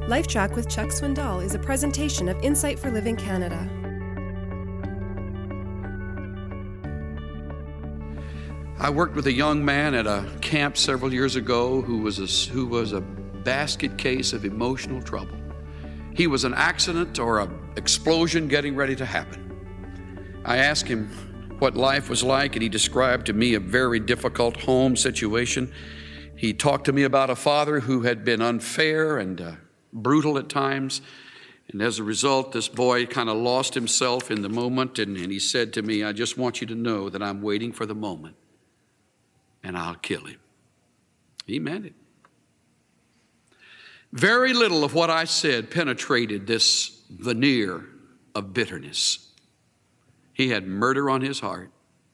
LifeTrack with Chuck Swindoll is a presentation of Insight for Living Canada. I worked with a young man at a camp several years ago who was a basket case of emotional trouble. He was an accident or an explosion getting ready to happen. I asked him what life was like, and he described to me a very difficult home situation. He talked to me about a father who had been unfair and brutal at times, and as a result, this boy kind of lost himself in the moment, and he said to me, "I just want you to know that I'm waiting for the moment, and I'll kill him." He meant it. Very little of what I said penetrated this veneer of bitterness. He had murder on his heart.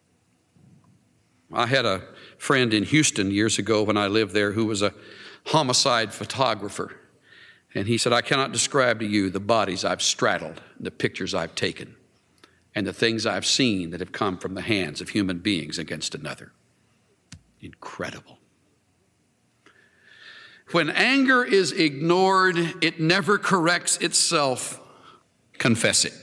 I had a friend in Houston years ago when I lived there who was a homicide photographer. And he said, "I cannot describe to you the bodies I've straddled, the pictures I've taken, and the things I've seen that have come from the hands of human beings against another." Incredible. When anger is ignored, it never corrects itself. Confess it.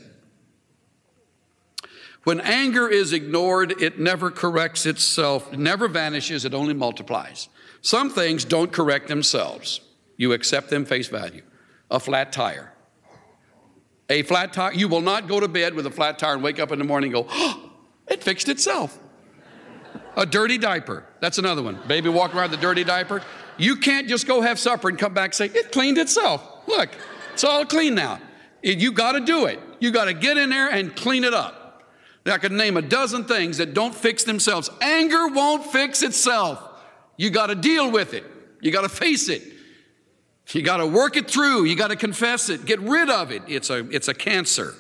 When anger is ignored, it never corrects itself. It never vanishes, it only multiplies. Some things don't correct themselves. You accept them face value. A flat tire. A flat tire. You will not go to bed with a flat tire and wake up in the morning and go, "Oh, it fixed itself." A dirty diaper. That's another one. Baby walking around with a dirty diaper. You can't just go have supper and come back and say, "It cleaned itself. Look, it's all clean now." You got to do it. You got to get in there and clean it up. I could name a dozen things that don't fix themselves. Anger won't fix itself. You got to deal with it. You got to face it. You got to work it through. You got to confess it. Get rid of it. It's a cancer.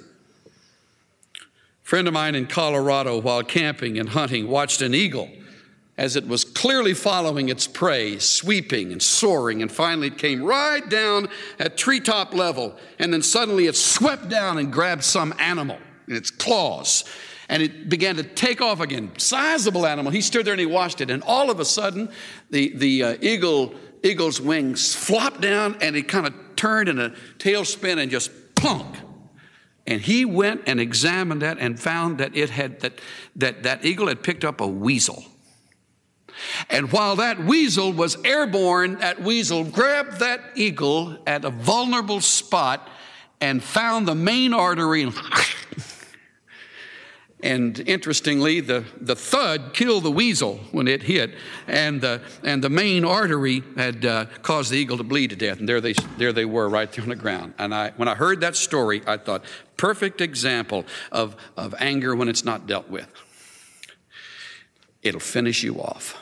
A friend of mine in Colorado, while camping and hunting, watched an eagle as it was clearly following its prey, sweeping and soaring, and finally it came right down at treetop level, and then suddenly it swept down and grabbed some animal in its claws, and it began to take off again. Sizable animal. He stood there and he watched it, and all of a sudden the eagle's wings flopped down, and it kind of turned in a tailspin and just plunk. And he went and examined that and found that that eagle had picked up a weasel. And while that weasel was airborne, that weasel grabbed that eagle at a vulnerable spot and found the main artery. And interestingly, the thud killed the weasel when it hit, and the main artery had caused the eagle to bleed to death. And there they were right there on the ground. And when I heard that story, I thought, perfect example of anger when it's not dealt with. It'll finish you off.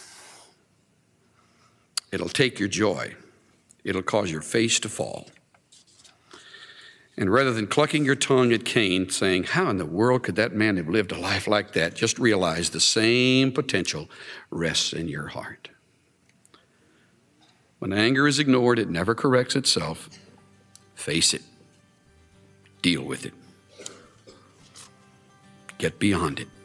It'll take your joy. It'll cause your face to fall. And rather than clucking your tongue at Cain, saying, "How in the world could that man have lived a life like that?" just realize the same potential rests in your heart. When anger is ignored, it never corrects itself. Face it. Deal with it. Get beyond it.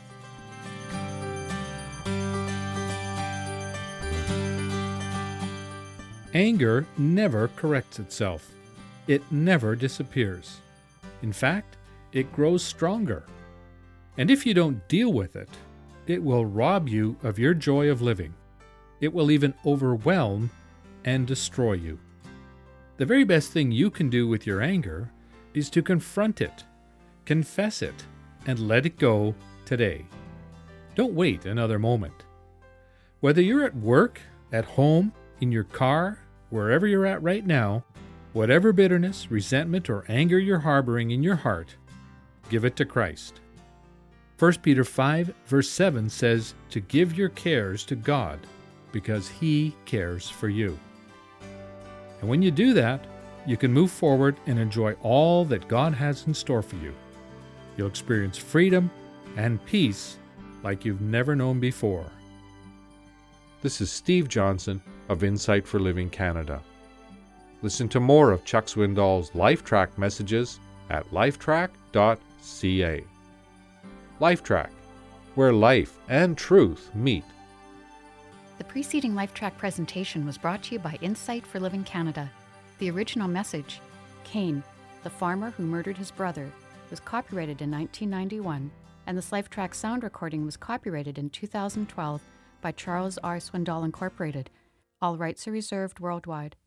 Anger never corrects itself. It never disappears. In fact, it grows stronger. And if you don't deal with it, it will rob you of your joy of living. It will even overwhelm and destroy you. The very best thing you can do with your anger is to confront it, confess it, and let it go today. Don't wait another moment. Whether you're at work, at home, in your car, wherever you're at right now, whatever bitterness, resentment, or anger you're harboring in your heart, give it to Christ. 1 Peter 5, verse 7 says to give your cares to God because He cares for you. And when you do that, you can move forward and enjoy all that God has in store for you. You'll experience freedom and peace like you've never known before. This is Steve Johnson of Insight for Living Canada. Listen to more of Chuck Swindoll's LifeTrack messages at lifetrack.ca. LifeTrack, where life and truth meet. The preceding LifeTrack presentation was brought to you by Insight for Living Canada. The original message, Cain, the farmer who murdered his brother, was copyrighted in 1991, and the Slife-Track sound recording was copyrighted in 2012 by Charles R. Swindoll Incorporated. All rights are reserved worldwide.